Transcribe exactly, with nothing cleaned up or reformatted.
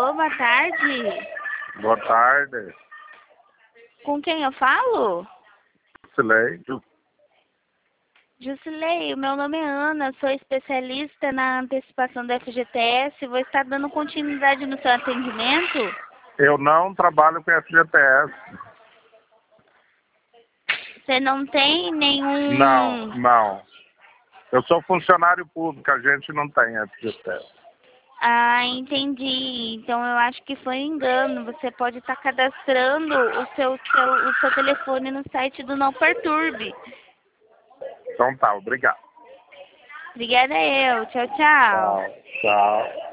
Alô, boa tarde. Boa tarde. Com quem eu falo? Silêncio. Jusilei, o meu nome é Ana, sou especialista na antecipação da F G T S. Vou estar dando continuidade no seu atendimento? Eu não trabalho com F G T S. Você não tem nenhum... Não, não. Eu sou funcionário público, a gente não tem F G T S. Ah, entendi. Então eu acho que foi engano. Você pode estar cadastrando o seu, seu, o seu telefone no site do Não Perturbe. Então tá, obrigado. Obrigada eu. Tchau, tchau. Tchau, tchau.